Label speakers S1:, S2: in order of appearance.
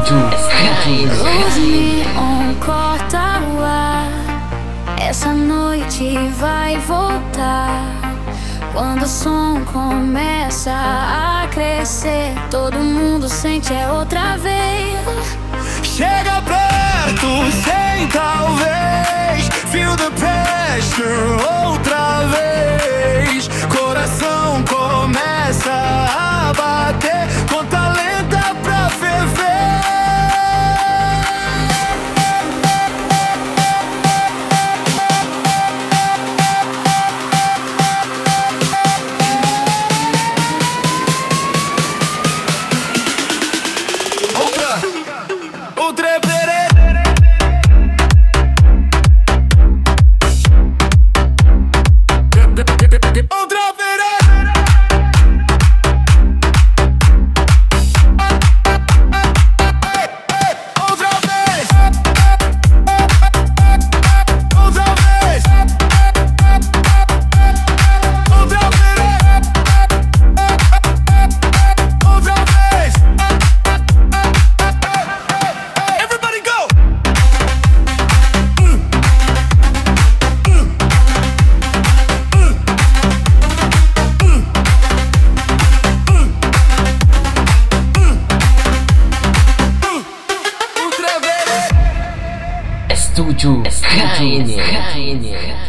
S1: Luz neon corta o ar. Essa noite vai voltar. Quando o som começa a crescer, todo mundo sente outra vez.
S2: Chega perto, sem talvez. Feel the pressure outra vez. Coração começa a bater, conta lenta pra ferver. Outra vez.
S3: Estúdio KN.